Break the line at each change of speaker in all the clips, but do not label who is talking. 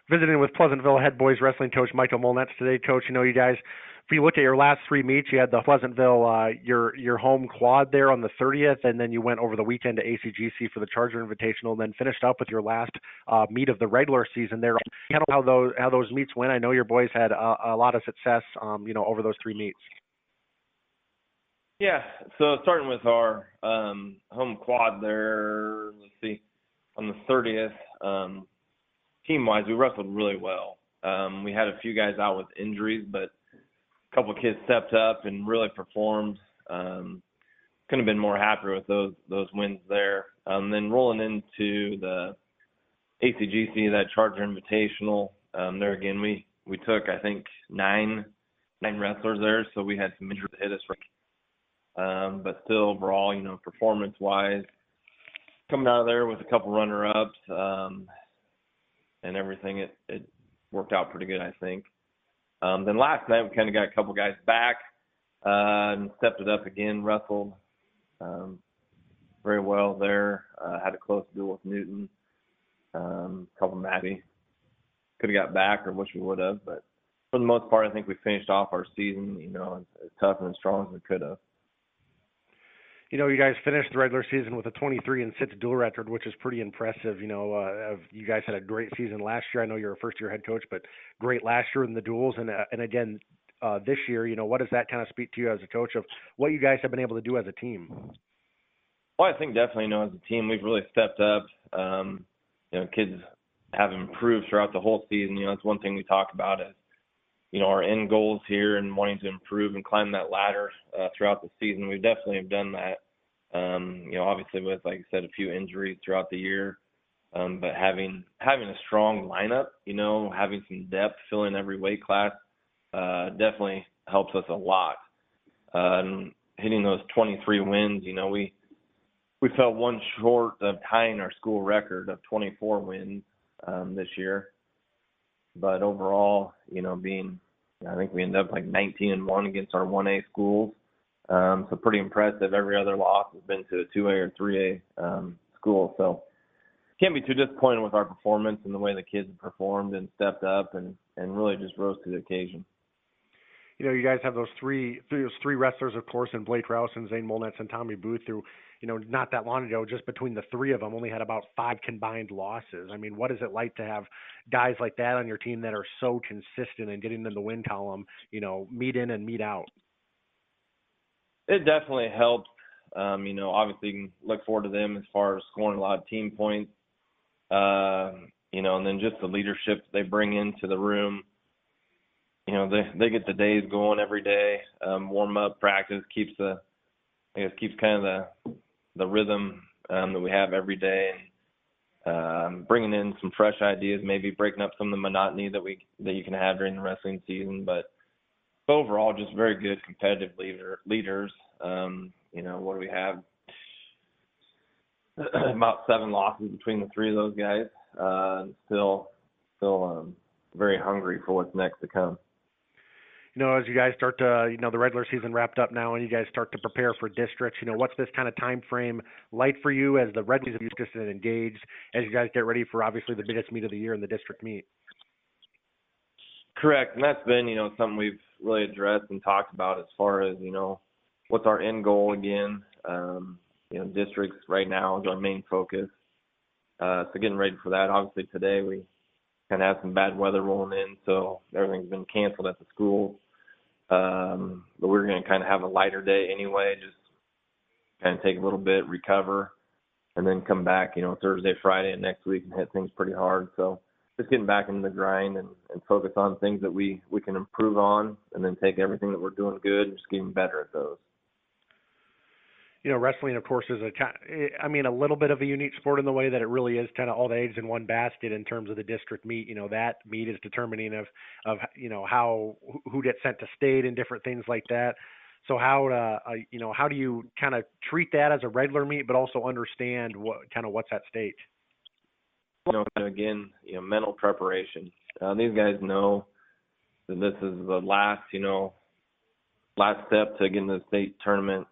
Visiting with Pleasantville head boys wrestling coach Michael Molnetz today. Coach, you guys, if you look at your last three meets, you had the Pleasantville, your home quad there on the 30th, and then you went over the weekend to ACGC for the Charger Invitational, and then finished up with your last meet of the regular season there. How those meets went. I know your boys had a lot of success, over those three meets.
Yeah, so starting with our home quad there, let's see, on the 30th, team-wise, we wrestled really well. We had a few guys out with injuries, but a couple of kids stepped up and really performed. Couldn't have been more happy with those wins there. Then rolling into the ACGC, that Charger Invitational, there again, we took, I think, nine wrestlers there, so we had some injuries that hit us. But still, overall, performance-wise, coming out of there with a couple runner-ups, and everything, it worked out pretty good, I think. Then last night, we kind of got a couple guys back and stepped it up again, wrestled very well there, had a close duel with Newton, couple matches. Could have got back or wish we would have, but for the most part, I think we finished off our season, as tough and as strong as we could have.
You guys finished the regular season with a 23-6 dual record, which is pretty impressive. You guys had a great season last year. I know you're a first-year head coach, but great last year in the duels. And again, this year, what does that kind of speak to you as a coach of what you guys have been able to do as a team?
Well, I think definitely, as a team, we've really stepped up. Kids have improved throughout the whole season. That's one thing we talk about is, our end goals here and wanting to improve and climb that ladder throughout the season. We definitely have done that. Obviously with, like I said, a few injuries throughout the year, but having a strong lineup, having some depth, filling every weight class, definitely helps us a lot. Hitting those 23 wins, we fell one short of tying our school record of 24 wins this year. But overall, I think we ended up like 19-1 against our 1A schools. So pretty impressive. Every other loss has been to a 2A or 3A school. So can't be too disappointed with our performance and the way the kids have performed and stepped up and really just rose to the occasion.
You guys have those three wrestlers, of course, in Blake Rouse and Zane Molnetz and Tommy Booth, who, not that long ago, just between the three of them, only had about 5 combined losses. I mean, what is it like to have guys like that on your team that are so consistent and getting in the win column, meet in and meet out?
It definitely helps. Obviously you can look forward to them as far as scoring a lot of team points, and then just the leadership they bring into the room. They get the days going every day. Warm up practice keeps kind of the rhythm that we have every day, and bringing in some fresh ideas, maybe breaking up some of the monotony that you can have during the wrestling season. But overall, just very good competitive leaders. What do we have? About 7 losses between the three of those guys. Still very hungry for what's next to come.
As you guys start to, the regular season wrapped up now and you guys start to prepare for districts, what's this kind of time frame like for you as the Red Wings have just engaged as you guys get ready for obviously the biggest meet of the year in the district meet?
Correct. And that's been, something we've really addressed and talked about as far as, what's our end goal again. Districts right now is our main focus. So getting ready for that. Obviously today we kind of have some bad weather rolling in, so everything's been canceled at the school. But we're going to kind of have a lighter day anyway, just kind of take a little bit, recover, and then come back, Thursday, Friday, and next week and hit things pretty hard. So just getting back into the grind and focus on things that we can improve on, and then take everything that we're doing good and just getting better at those.
Wrestling, of course, is a little bit of a unique sport in the way that it really is kind of all the eggs in one basket in terms of the district meet. That meet is determining of how who gets sent to state and different things like that. So how do you kind of treat that as a regular meet, but also understand what's at stake?
Again, mental preparation. These guys know that this is the last step to get into the state tournament.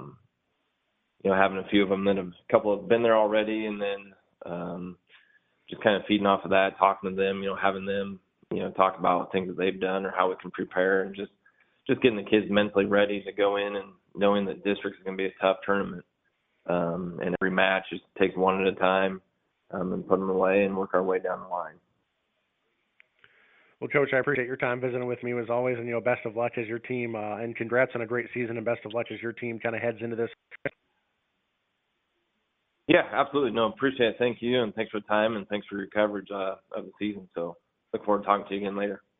Having a few of them a couple have been there already, and then just kind of feeding off of that, talking to them, having them, talk about things that they've done or how we can prepare, and just getting the kids mentally ready to go in and knowing that district is going to be a tough tournament. And every match just takes one at a time, and put them away and work our way down the line.
Well, Coach, I appreciate your time visiting with me as always, and best of luck as your team, and congrats on a great season, and best of luck as your team kind of heads into this.
Yeah, absolutely. No, appreciate it. Thank you, and thanks for the time, and thanks for your coverage of the season. So look forward to talking to you again later.